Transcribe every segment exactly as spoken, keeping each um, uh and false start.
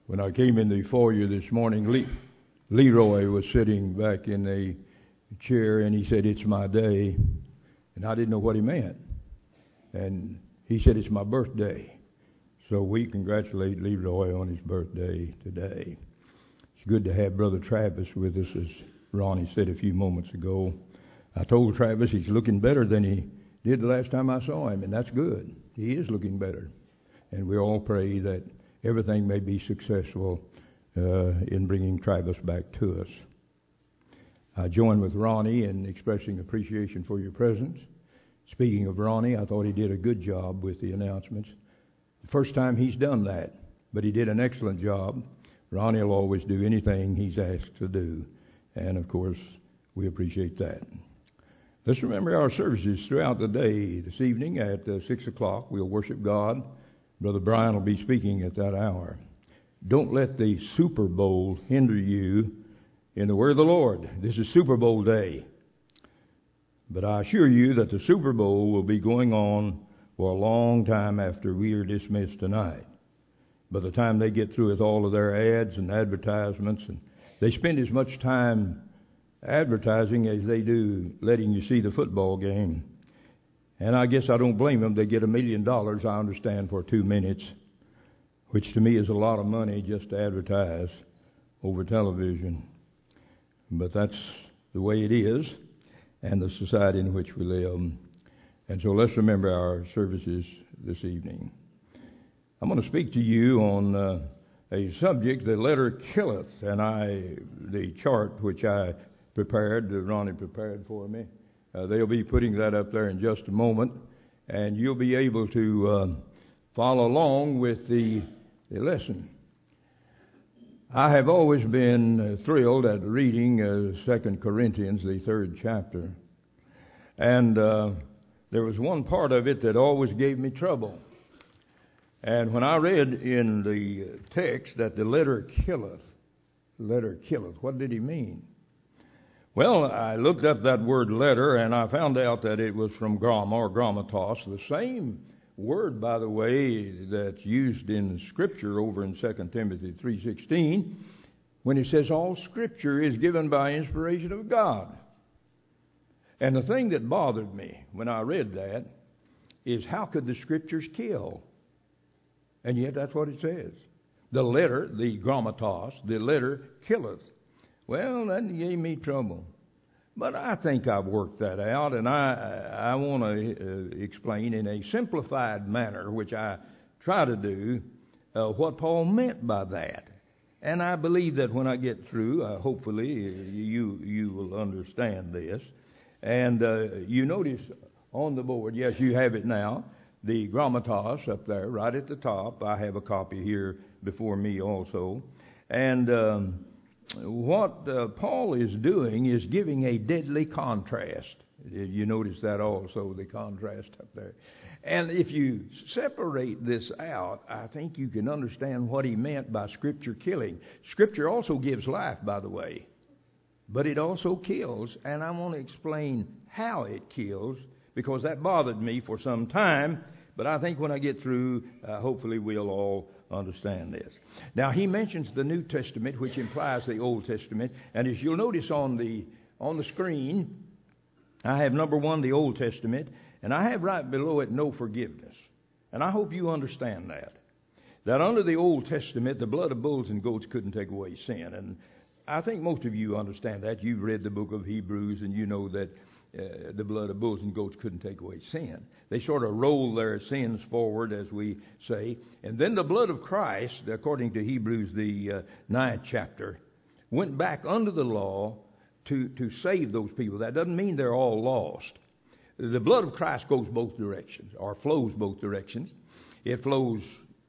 When I came in the foyer this morning, Le- Leroy was sitting back in a chair, and he said, "It's my day." And I didn't know what he meant. And he said, "It's my birthday." So we congratulate Leroy on his birthday today. It's good to have Brother Travis with us, as Ronnie said a few moments ago. I told Travis he's looking better than he did the last time I saw him, and that's good. He is looking better. And we all pray that everything may be successful uh, in bringing Travis back to us. I join with Ronnie in expressing appreciation for your presence. Speaking of Ronnie, I thought he did a good job with the announcements. The first time he's done that, but he did an excellent job. Ronnie will always do anything he's asked to do, and of course, we appreciate that. Let's remember our services throughout the day. This evening at uh, six o'clock, we'll worship God. Brother Brian will be speaking at that hour. Don't let the Super Bowl hinder you in the word of the Lord. This is Super Bowl day. But I assure you that the Super Bowl will be going on for a long time after we are dismissed tonight. By the time they get through with all of their ads and advertisements, and they spend as much time advertising as they do letting you see the football game. And I guess I don't blame them. They get a million dollars, I understand, for two minutes, which to me is a lot of money just to advertise over television. But that's the way it is, and the society in which we live. And so let's remember our services this evening. I'm going to speak to you on uh, a subject, the letter killeth, and I, the chart which I prepared, that Ronnie prepared for me, uh, they'll be putting that up there in just a moment, and you'll be able to uh, follow along with the, the lesson. I have always been uh, thrilled at reading uh, Second Corinthians, the third chapter, and uh, there was one part of it that always gave me trouble. And when I read in the text that the letter killeth, letter killeth, what did he mean? Well, I looked up that word letter, and I found out that it was from gramma or grammatos, the same word, by the way, that's used in Scripture over in Second Timothy three sixteen, when he says all Scripture is given by inspiration of God. And the thing that bothered me when I read that is, how could the Scriptures kill? And yet that's what it says. The letter, the grammatos, the letter killeth. Well, that gave me trouble. But I think I've worked that out, and I I want to uh, explain in a simplified manner, which I try to do, uh, what Paul meant by that. And I believe that when I get through, uh, hopefully you you will understand this. And uh, you notice on the board, yes, you have it now, the grammatos up there, right at the top. I have a copy here before me also. And um, what uh, Paul is doing is giving a deadly contrast. You notice that also, the contrast up there. And if you separate this out, I think you can understand what he meant by Scripture killing. Scripture also gives life, by the way, but it also kills, and I want to explain how it kills, because that bothered me for some time. But I think when I get through, uh, hopefully we'll all understand this. Now, he mentions the New Testament, which implies the Old Testament. And as you'll notice on the on the screen, I have number one, the Old Testament, and I have right below it, no forgiveness. And I hope you understand that. That under the Old Testament, the blood of bulls and goats couldn't take away sin. And I think most of you understand that. You've read the book of Hebrews, and you know that Uh, the blood of bulls and goats couldn't take away sin. They sort of roll their sins forward, as we say. And then the blood of Christ, according to Hebrews, the uh, ninth chapter, went back under the law to, to save those people. That doesn't mean they're all lost. The blood of Christ goes both directions, or flows both directions. It flows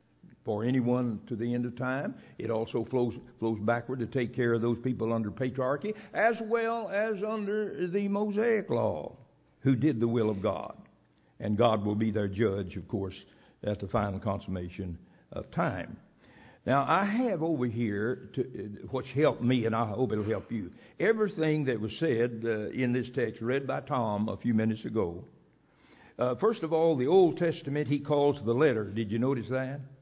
for anyone to the end of time. It also flows flows backward to take care of those people under patriarchy, as well as under the Mosaic law, who did the will of God. And God will be their judge, of course, at the final consummation of time. Now, I have over here, to, what's helped me, and I hope it'll help you, everything that was said uh, in this text, read by Tom a few minutes ago. Uh, first of all, the Old Testament he calls the letter. Did you notice that?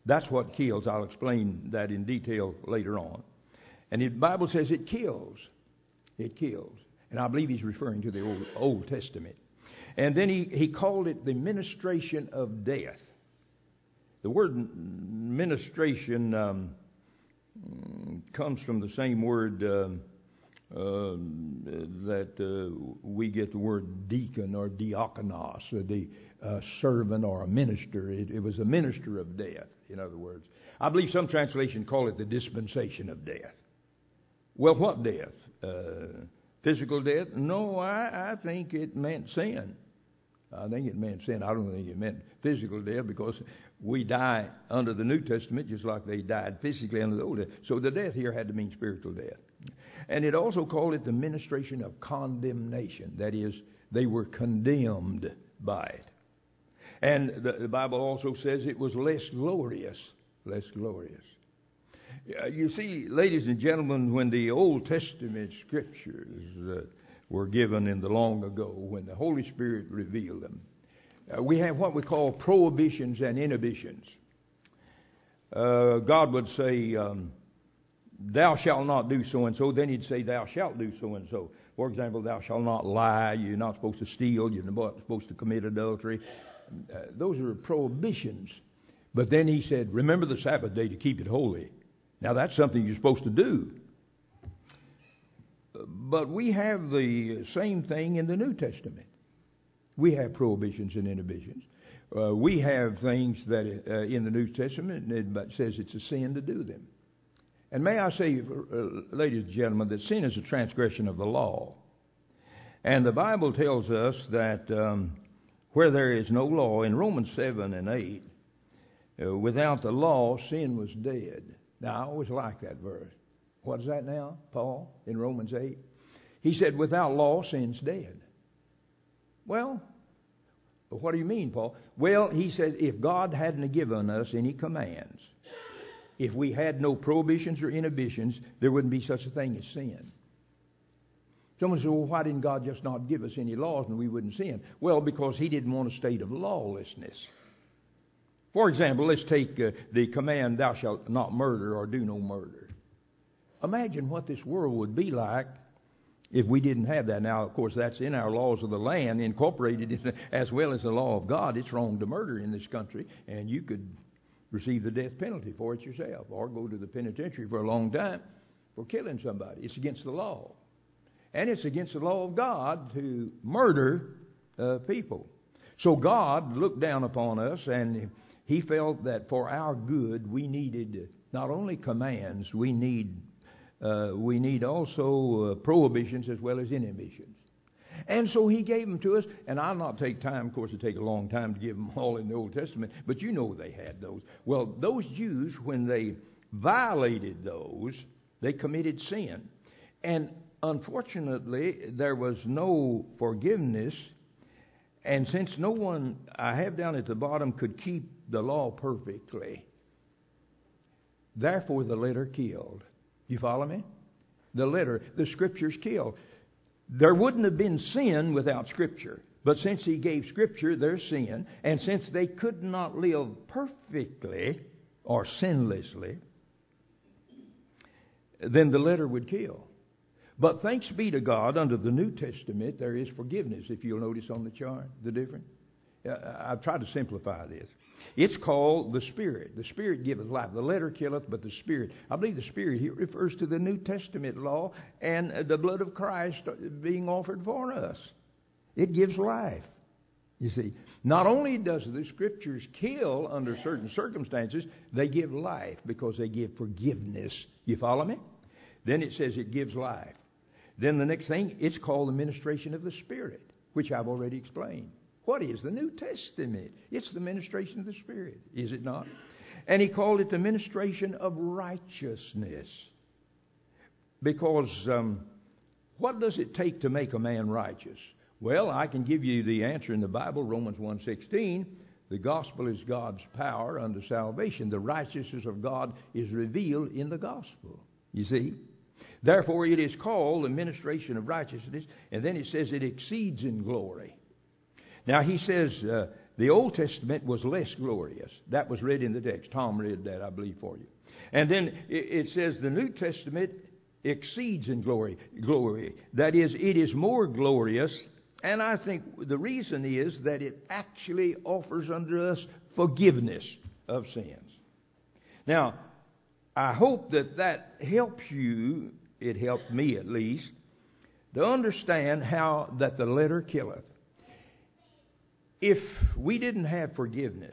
That's what kills. I'll explain that in detail later on. And the Bible says it kills. It kills. And I believe he's referring to the Old, Old Testament. And then he, he called it the ministration of death. The word ministration um, comes from the same word um, uh, that uh, we get the word deacon or diakonos, or the uh, servant or a minister. It, it was a minister of death, in other words. I believe some translations call it the dispensation of death. Well, what death? Uh, physical death? No, I, I think it meant sin. I think it meant sin. I don't think it meant physical death, because we die under the New Testament just like they died physically under the Old Testament. So the death here had to mean spiritual death. And it also called it the ministration of condemnation. That is, they were condemned by it. And the, the Bible also says it was less glorious. Less glorious. Uh, you see, ladies and gentlemen, when the Old Testament scriptures uh, were given in the long ago, when the Holy Spirit revealed them, uh, we have what we call prohibitions and inhibitions. Uh, God would say, um, thou shalt not do so and so. Then he'd say, thou shalt do so and so. For example, thou shalt not lie. You're not supposed to steal. You're not supposed to commit adultery. Uh, those are prohibitions. But then he said, remember the Sabbath day to keep it holy. Now that's something you're supposed to do. But we have the same thing in the New Testament. We have prohibitions and inhibitions. Uh, we have things that uh, in the New Testament it says it's a sin to do them. And may I say, uh, ladies and gentlemen, that sin is a transgression of the law. And the Bible tells us that um, where there is no law, in Romans seven and eight, uh, without the law, sin was dead. Now, I always like that verse. What is that now, Paul, in Romans eight? He said, without law, sin's dead. Well, but what do you mean, Paul? Well, he says, if God hadn't given us any commands, if we had no prohibitions or inhibitions, there wouldn't be such a thing as sin. Someone says, well, why didn't God just not give us any laws and we wouldn't sin? Well, because he didn't want a state of lawlessness. For example, let's take uh, the command, thou shalt not murder or do no murder. Imagine what this world would be like if we didn't have that. Now, of course, that's in our laws of the land, incorporated in, as well as the law of God. It's wrong to murder in this country, and you could receive the death penalty for it yourself, or go to the penitentiary for a long time for killing somebody. It's against the law. And it's against the law of God to murder uh, people. So God looked down upon us, and he felt that for our good we needed not only commands, we need uh, we need also uh, prohibitions as well as inhibitions. And so he gave them to us, and I'll not take time, of course, it take a long time to give them all in the Old Testament, but you know they had those. Well, those Jews, when they violated those, they committed sin. And unfortunately, there was no forgiveness, and since no one, I have down at the bottom, could keep the law perfectly, therefore the letter killed. You follow me? The letter, the Scriptures killed. There wouldn't have been sin without Scripture. But since he gave Scripture, there's sin. And since they could not live perfectly or sinlessly, then the letter would kill. But thanks be to God, under the New Testament, there is forgiveness. If you'll notice on the chart, the difference. I've tried to simplify this. It's called the Spirit. The Spirit giveth life. The letter killeth, but the Spirit. I believe the Spirit here refers to the New Testament law and the blood of Christ being offered for us. It gives life. You see, not only does the Scriptures kill under certain circumstances, they give life because they give forgiveness. You follow me? Then it says it gives life. Then the next thing, it's called the ministration of the Spirit, which I've already explained. What is the New Testament? It's the ministration of the Spirit, is it not? And he called it the ministration of righteousness. Because um, what does it take to make a man righteous? Well, I can give you the answer in the Bible, Romans one sixteen. The gospel is God's power unto salvation. The righteousness of God is revealed in the gospel. You see? Therefore, it is called the ministration of righteousness. And then it says it exceeds in glory. Now, he says, uh, The Old Testament was less glorious. That was read in the text. Tom read that, I believe, for you. And then it says the New Testament exceeds in glory. Glory. That is, it is more glorious. And I think the reason is that it actually offers unto us forgiveness of sins. Now, I hope that that helps you, it helped me at least, to understand how that the letter killeth. If we didn't have forgiveness,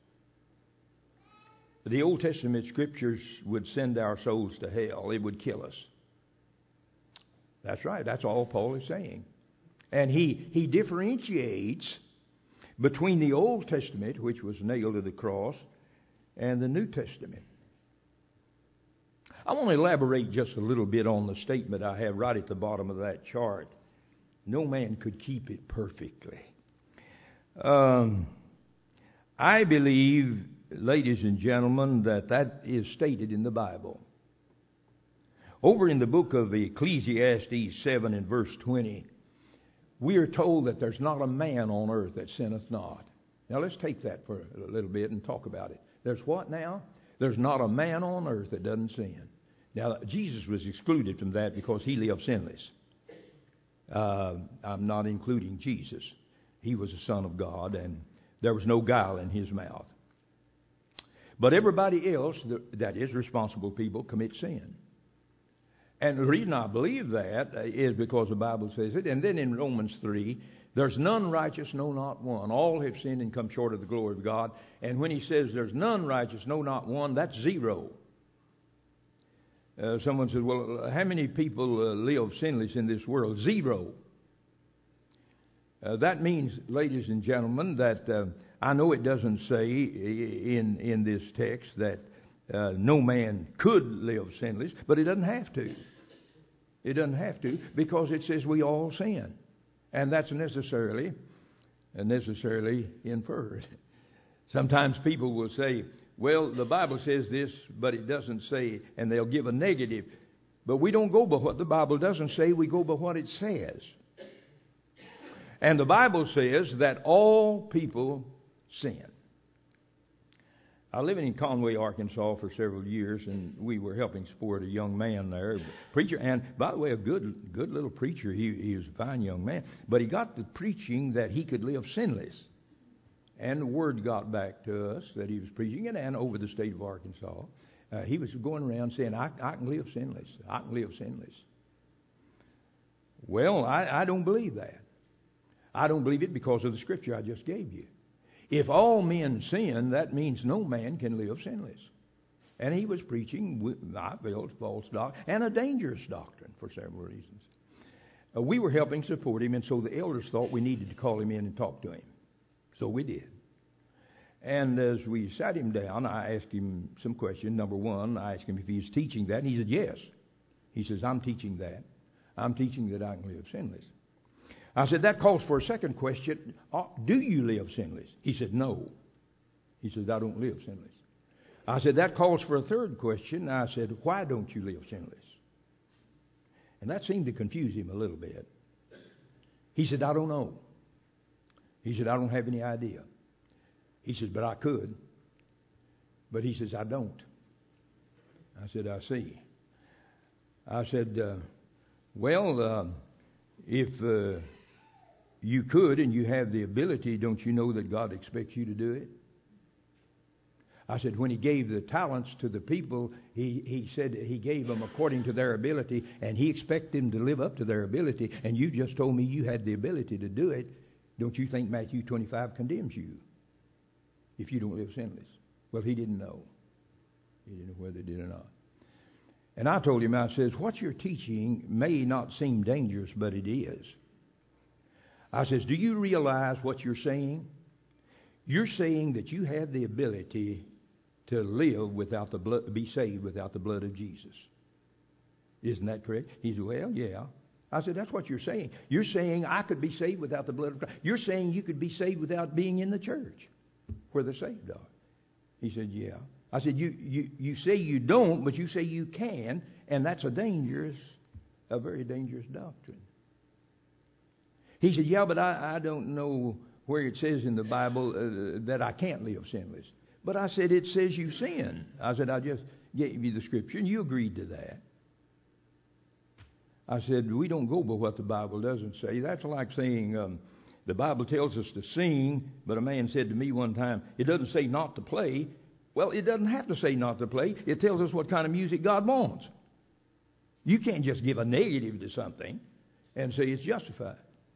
the Old Testament Scriptures would send our souls to hell. It would kill us. That's right. That's all Paul is saying. And he, he differentiates between the Old Testament, which was nailed to the cross, and the New Testament. I want to elaborate just a little bit on the statement I have right at the bottom of that chart. No man could keep it perfectly. Um, I believe, ladies and gentlemen, that that is stated in the Bible. Over in the book of Ecclesiastes seven and verse twenty, we are told that there's not a man on earth that sinneth not. Now let's take that for a little bit and talk about it. There's what now? There's not a man on earth that doesn't sin. Now, Jesus was excluded from that because he lived sinless. Uh, I'm not including Jesus. He was a son of God, and there was no guile in his mouth. But everybody else, that is responsible people, commit sin. And the reason I believe that is because the Bible says it. And then in Romans three, there's none righteous, no, not one. All have sinned and come short of the glory of God. And when he says there's none righteous, no, not one, that's zero. Uh, someone says, well, how many people uh, live sinless in this world? Zero. Uh, that means, ladies and gentlemen, that uh, I know it doesn't say in, in this text that uh, no man could live sinless, but it doesn't have to. It doesn't have to, because it says we all sin. And that's necessarily, necessarily inferred. Sometimes people will say, well, the Bible says this, but it doesn't say, and they'll give a negative. But we don't go by what the Bible doesn't say, we go by what it says. And the Bible says that all people sin. I lived in Conway, Arkansas for several years, and we were helping support a young man there, preacher, and by the way, a good good little preacher. He, he was a fine young man, but he got to preaching that he could live sinless. And the word got back to us that he was preaching it, and over the state of Arkansas. Uh, he was going around saying, I, I can live sinless. I can live sinless. Well, I, I don't believe that. I don't believe it because of the scripture I just gave you. If all men sin, that means no man can live sinless. And he was preaching, I felt, false doctrine, and a dangerous doctrine for several reasons. Uh, we were helping support him, and so the elders thought we needed to call him in and talk to him. So we did. And as we sat him down, I asked him some questions. Number one, I asked him if he was teaching that, and he said, yes. He says, I'm teaching that. I'm teaching that I can live sinless. I said, that calls for a second question. Do you live sinless? He said, no. He said, I don't live sinless. I said, that calls for a third question. I said, why don't you live sinless? And that seemed to confuse him a little bit. He said, I don't know. He said, I don't have any idea. He says, but I could. But he says, I don't. I said, I see. I said, uh, well, uh, if uh, you could and you have the ability, don't you know that God expects you to do it? I said, when he gave the talents to the people, he, he said he gave them according to their ability, and he expected them to live up to their ability, and you just told me you had the ability to do it. Don't you think Matthew twenty-five condemns you if you don't live sinless? Well, he didn't know. He didn't know whether he did or not. And I told him, I says, what you're teaching may not seem dangerous, but it is. I says, do you realize what you're saying? You're saying that you have the ability to live without the blood, be saved without the blood of Jesus. Isn't that correct? He said, well, yeah. I said, that's what you're saying. You're saying I could be saved without the blood of Christ. You're saying you could be saved without being in the church where the saved are. He said, yeah. I said, you, you, you say you don't, but you say you can, and that's a dangerous, a very dangerous doctrine. He said, yeah, but I, I don't know where it says in the Bible uh, that I can't live sinless. But I said, it says you sin. I said, I just gave you the scripture, and you agreed to that. I said, we don't go by what the Bible doesn't say. That's like saying um, the Bible tells us to sing, but a man said to me one time, it doesn't say not to play. Well, it doesn't have to say not to play. It tells us what kind of music God wants. You can't just give a negative to something and say it's justified.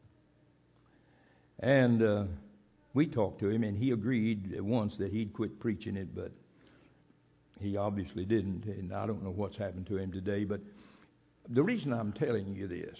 And uh, we talked to him, and he agreed once that he'd quit preaching it, but he obviously didn't, and I don't know what's happened to him today. But the reason I'm telling you this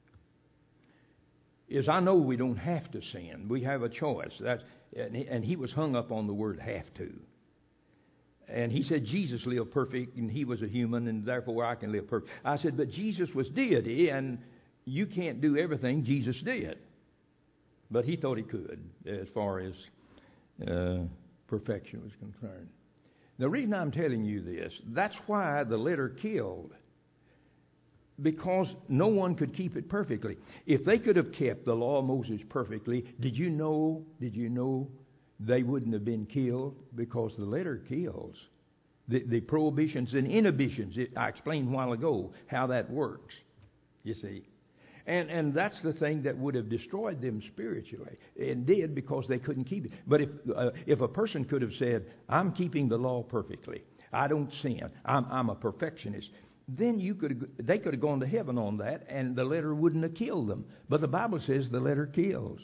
is I know we don't have to sin. We have a choice. That's, and, he, and he was hung up on the word have to. And he said Jesus lived perfect, and he was a human, and therefore I can live perfect. I said, but Jesus was deity, and you can't do everything Jesus did. But he thought he could, as far as uh, perfection was concerned. The reason I'm telling you this, that's why the letter killed. Because no one could keep it perfectly. If they could have kept the law of Moses perfectly, did you know, did you know they wouldn't have been killed? Because the letter kills. The, the prohibitions and inhibitions, it, I explained a while ago how that works, you see. And and that's the thing that would have destroyed them spiritually, and did, because they couldn't keep it. But if uh, if a person could have said, I'm keeping the law perfectly, I don't sin, I'm, I'm a perfectionist, then you could they could have gone to heaven on that, and the letter wouldn't have killed them. But the Bible says the letter kills.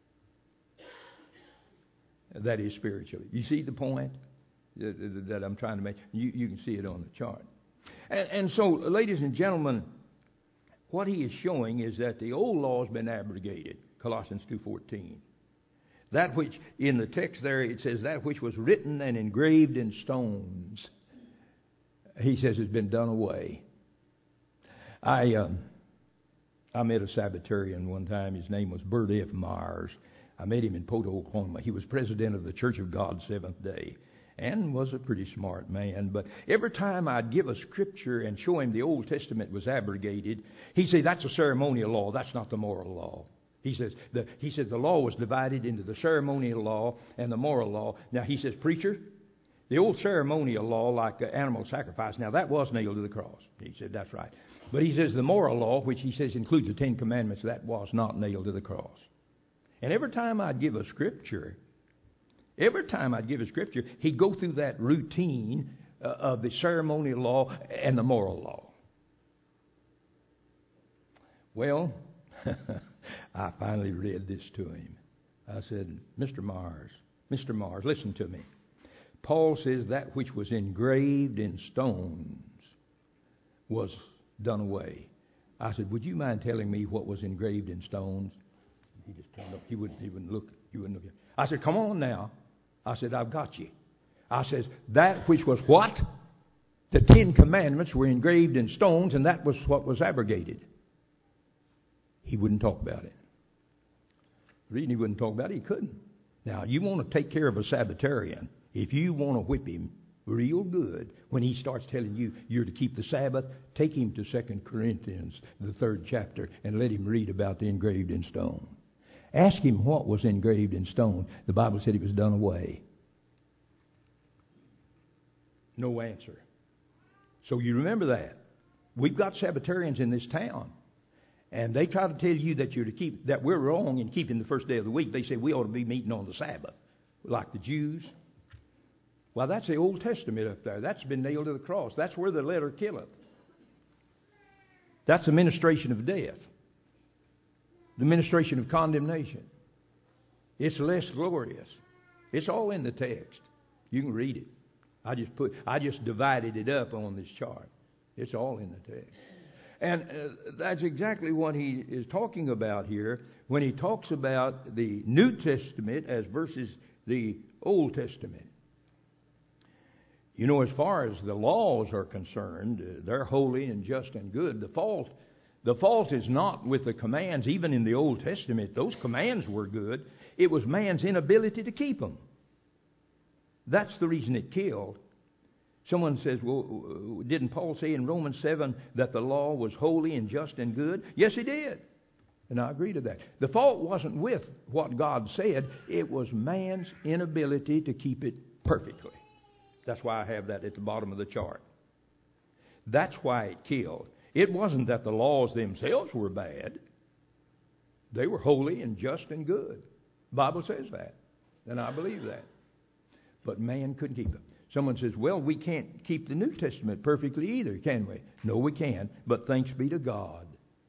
That is spiritually. You see the point that, that I'm trying to make? You, you can see it on the chart. And, and so, ladies and gentlemen, what he is showing is that the old law has been abrogated. Colossians two fourteen. That which, in the text there, it says, that which was written and engraved in stones, he says, has been done away. I um, I met a Sabbatarian one time. His name was Bert F. Myers. I met him in Poto, Oklahoma. He was president of the Church of God Seventh Day, and was a pretty smart man. But every time I'd give a scripture and show him the Old Testament was abrogated, he'd say, that's a ceremonial law. That's not the moral law. He says the, he says the law was divided into the ceremonial law and the moral law. Now, he says, preacher, the old ceremonial law, like uh, animal sacrifice, now that was nailed to the cross. He said, that's right. But he says the moral law, which he says includes the Ten Commandments, that was not nailed to the cross. And every time I'd give a scripture, every time I'd give a scripture, he'd go through that routine uh, of the ceremonial law and the moral law. Well, I finally read this to him. I said, Mister Mars, Mister Mars, listen to me. Paul says that which was engraved in stones was done away. I said, would you mind telling me what was engraved in stones? He just turned up. He wouldn't even look. He wouldn't look. I said, come on now. I said, I've got you. I says, that which was what? The Ten Commandments were engraved in stones, and that was what was abrogated. He wouldn't talk about it. The reason he wouldn't talk about it, he couldn't. Now, you want to take care of a Sabbatarian. If you want to whip him real good, when he starts telling you you're to keep the Sabbath, take him to Second Corinthians, the third chapter, and let him read about the engraved in stone. Ask him what was engraved in stone. The Bible said it was done away. No answer. So you remember that. We've got Sabbatarians in this town, and they try to tell you that you're to keep that we're wrong in keeping the first day of the week. They say we ought to be meeting on the Sabbath, like the Jews. Well, that's the Old Testament up there. That's been nailed to the cross. That's where the letter killeth. That's the ministration of death. The ministration of condemnation. It's less glorious. It's all in the text. You can read it. I just put, I just divided it up on this chart. It's all in the text. And uh, that's exactly what he is talking about here when he talks about the New Testament as versus the Old Testament. You know, as far as the laws are concerned, uh, they're holy and just and good. The fault The fault is not with the commands. Even in the Old Testament, those commands were good. It was man's inability to keep them. That's the reason it killed. Someone says, well, didn't Paul say in Romans seven that the law was holy and just and good? Yes, he did. And I agree to that. The fault wasn't with what God said. It was man's inability to keep it perfectly. That's why I have that at the bottom of the chart. That's why it killed. It wasn't that the laws themselves were bad. They were holy and just and good. The Bible says that. And I believe that. But man couldn't keep them. Someone says, well, we can't keep the New Testament perfectly either, can we? No, we can. But thanks be to God.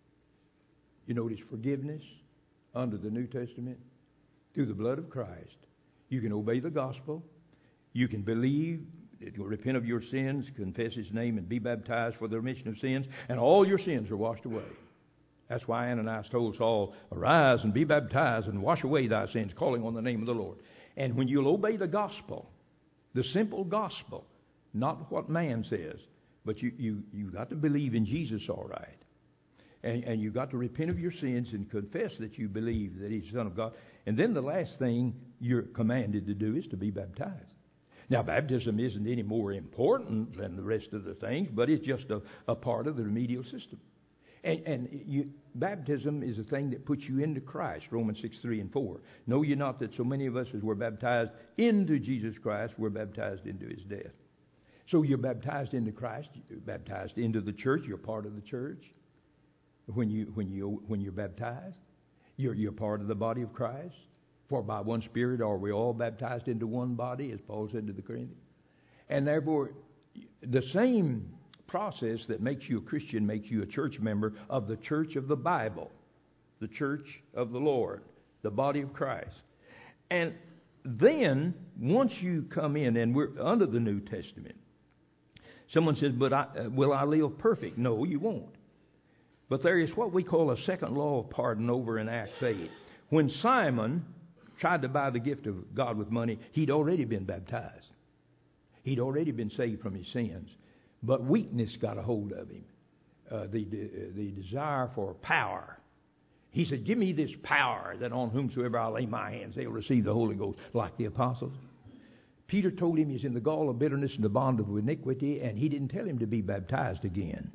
You notice forgiveness under the New Testament through the blood of Christ. You can obey the gospel. You can believe, repent of your sins, confess His name, and be baptized for the remission of sins, and all your sins are washed away. That's why Ananias told Saul, arise and be baptized and wash away thy sins, calling on the name of the Lord. And when you'll obey the gospel, the simple gospel, not what man says, but you, you, you got to believe in Jesus all right. And, and you've got to repent of your sins and confess that you believe that He's the Son of God. And then the last thing you're commanded to do is to be baptized. Now, baptism isn't any more important than the rest of the things, but it's just a, a part of the remedial system. And, and you, baptism is a thing that puts you into Christ, Romans six, three and four. Know ye not that so many of us as were baptized into Jesus Christ were baptized into His death. So you're baptized into Christ, you're baptized into the church, you're part of the church. When, you, when, you, when you're baptized, you're, you're part of the body of Christ. For by one Spirit are we all baptized into one body, as Paul said to the Corinthians. And therefore, the same process that makes you a Christian makes you a church member of the church of the Bible, the church of the Lord, the body of Christ. And then, once you come in, and we're under the New Testament, someone says, but I, uh, will I live perfect? No, you won't. But there is what we call a second law of pardon over in Acts eight. When Simon tried to buy the gift of God with money, he'd already been baptized. He'd already been saved from his sins. But weakness got a hold of him. Uh, the, the, the desire for power. He said, give me this power that on whomsoever I lay my hands, they'll receive the Holy Ghost, like the apostles. Peter told him he's in the gall of bitterness and the bond of iniquity, and he didn't tell him to be baptized again.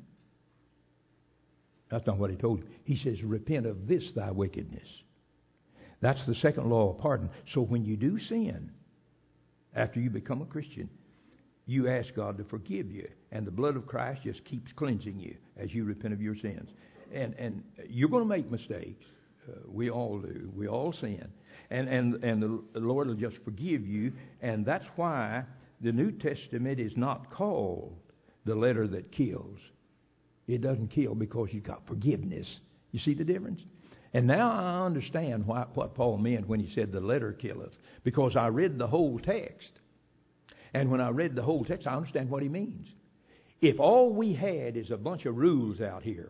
That's not what he told him. He says, repent of this thy wickedness. That's the second law of pardon. So when you do sin, after you become a Christian, you ask God to forgive you. And the blood of Christ just keeps cleansing you as you repent of your sins. And and you're going to make mistakes. Uh, we all do. We all sin. And, and, and the, the Lord will just forgive you. And that's why the New Testament is not called the letter that kills. It doesn't kill because you've got forgiveness. You see the difference? And now I understand why, what Paul meant when he said the letter killeth. Because I read the whole text. And when I read the whole text, I understand what he means. If all we had is a bunch of rules out here,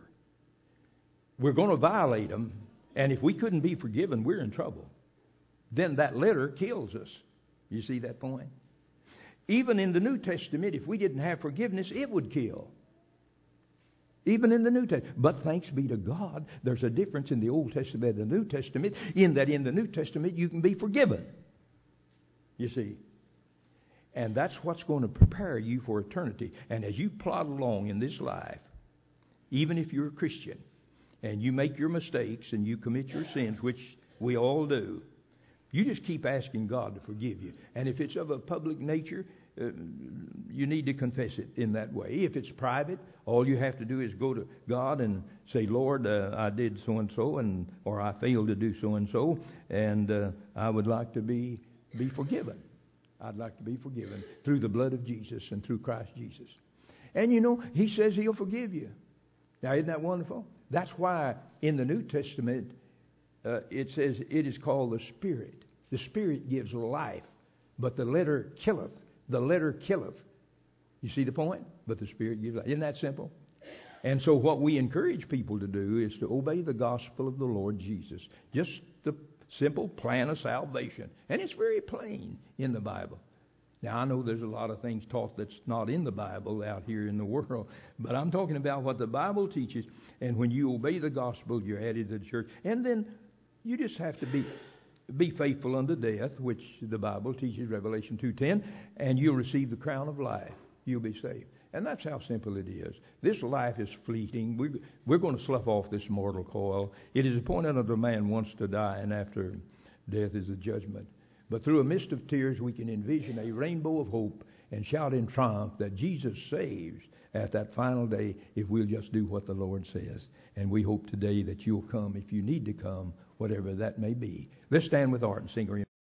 we're going to violate them. And if we couldn't be forgiven, we're in trouble. Then that letter kills us. You see that point? Even in the New Testament, if we didn't have forgiveness, it would kill. Even in the New Testament. But thanks be to God, there's a difference in the Old Testament and the New Testament, in that in the New Testament you can be forgiven. You see. And that's what's going to prepare you for eternity. And as you plod along in this life, even if you're a Christian, and you make your mistakes and you commit your sins, which we all do, you just keep asking God to forgive you. And if it's of a public nature, uh, you need to confess it in that way. If it's private, all you have to do is go to God and say, Lord, uh, I did so-and-so, and or I failed to do so-and-so, and uh, I would like to be be forgiven. I'd like to be forgiven through the blood of Jesus and through Christ Jesus. And you know, He says He'll forgive you. Now, isn't that wonderful? That's why in the New Testament, uh, it says it is called the Spirit. The Spirit gives life, but the letter killeth. The letter killeth. You see the point? But the Spirit gives life. Isn't that simple? And so what we encourage people to do is to obey the gospel of the Lord Jesus. Just the simple plan of salvation. And it's very plain in the Bible. Now, I know there's a lot of things taught that's not in the Bible out here in the world, but I'm talking about what the Bible teaches. And when you obey the gospel, you're added to the church. And then you just have to be be faithful unto death, which the Bible teaches, Revelation two ten, and you'll receive the crown of life. you'll be saved. And that's how simple it is. This life is fleeting. We, we're going to slough off this mortal coil. It is appointed unto man once to die, and after death is the judgment. But through a mist of tears, we can envision a rainbow of hope and shout in triumph that Jesus saves at that final day if we'll just do what the Lord says. And we hope today that you'll come if you need to come, whatever that may be. Let's stand with Art and sing our